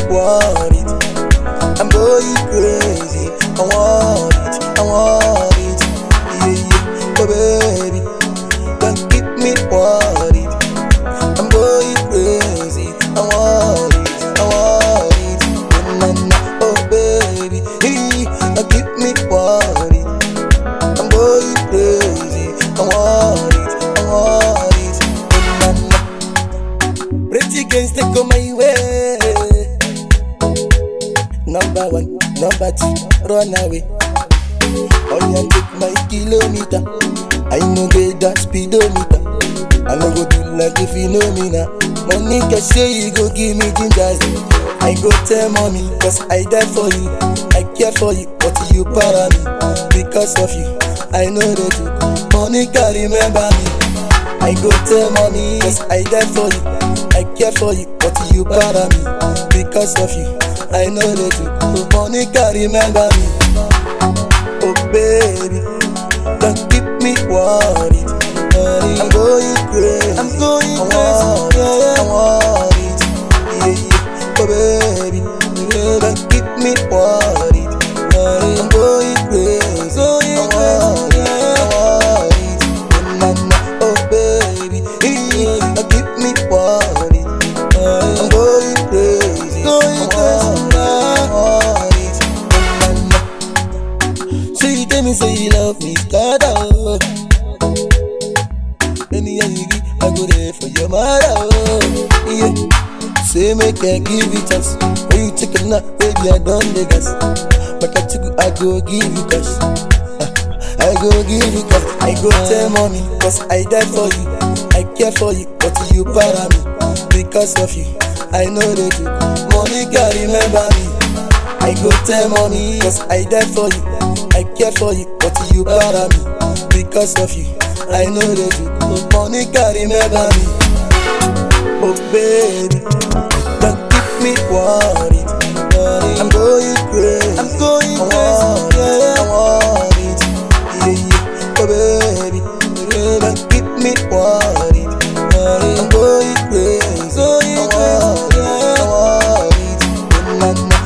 worried. I'm going crazy. I want it, I want it. Yeah, yeah, oh baby, don't keep me worried. I'm going crazy. I want it, I want it. Na na, oh baby, don't keep me worried. I'm going crazy. I want it, I want it. Na na, pretty girls they come my way. Number one, number two, run away. Oh yeah, take my kilometer. I know get that speedometer. I no go do like if you know me now. Money can say you go give me ginger. I go tell mommy, cause I die for you. I care for you, but you para me. Because of you, I know the truth. Money can remember me. I go tell mommy, cause I die for you. I care for you, but you para me. Because of you, I know the truth. Money can remember me. Oh baby, don't keep me worried. I'm going crazy. I'm going crazy. I want it. Yeah, yeah. Oh baby, don't keep me worried. I'm going crazy. I want it. I want it. Na na, oh baby, don't keep me worried. I'm going crazy. I want it. Na na. So you tell me say you love me, start out. Any you give, I go there for your mother. Yeah. Say make I give you chance. When you take a nap, baby, I done the gas. But I go give you cash. I go give you cash. I go tell mommy, cause I die for you. I care for you, but you para me. Because of you, I know the truth. Money can remember me. I go tell mommy, cause I die for you. I care for you, but you para me. Because of you, I know the truth. Money can remember me. Oh baby, don't keep me worried. I'm going crazy. I'm going crazy. I want it. Yeah, yeah. Oh baby, don't keep me worried. I'm going crazy. I want it. I want it. Na na.